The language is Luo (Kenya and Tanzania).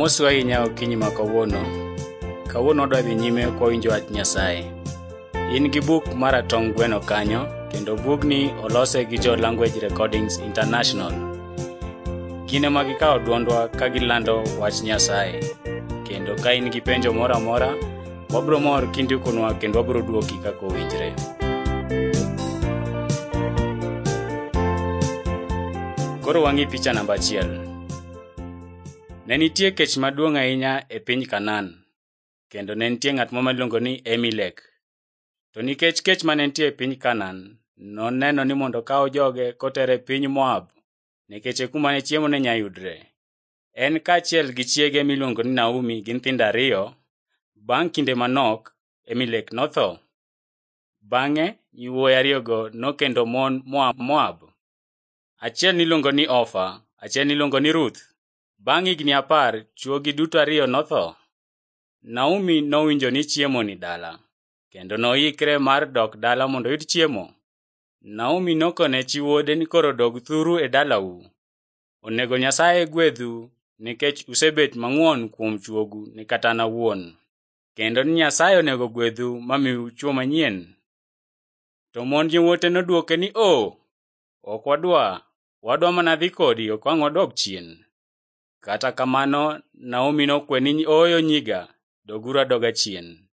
Amosu ahinya okinyi ma kawuono. Kawuono wadwa dhi nyime kwawinjo wach Nyasaye. In gi buk mar Atong' Gweno kanyo, kendo bugni olose gi jo Language Recordings International. Gin ema gikawo duondwa ka gilando wach Nyasaye. Kendo ka in gi penjo moro amora, wabro mor kindikonwa kendo wabro duoki kaka owinjore. Koro wang'i picha namba 1. Ne nitie kech maduong' ahinya e piny Kanaan, kendo ne nitie ng'at miluongo ni Elimelek. To nikech kech mane nitie e piny Kanaan, noneno ni mondo kaw joge kotere piny Moab, nikech e kuma ne chiemo ne nyayudre. En kaachiel gi chiege miluongo ni Naomi gi nyithindo 2. Bang' kinde manok, Elimelek notho. Bang'e yawuoyi 2go nokendo mon Moab. Achiel niluongo ni Ofa, achiel niluongo ni Ruth. Bang' higni 10, chwogi duto 2 notho. Naomi nowinjo ni chiemo ni dala, kendo noikre mar dok dala mondo oyud chiemo. Naomi nokone chi wuode ni koro dog thuru e dalau. Onego Nyasaye gwedhu nikech usebet mang'won kuom chwogu ni kata an awuon. Kendo ni Nyasaye onego gwedhu mamiu chwo manyien. To mon yawuote nodwoke ni ok wadwa mana dhi kodi, ok wang' wadog chien. Kata kamano Naomi nokwe ni ooyo nyiga, doguru adoga chien.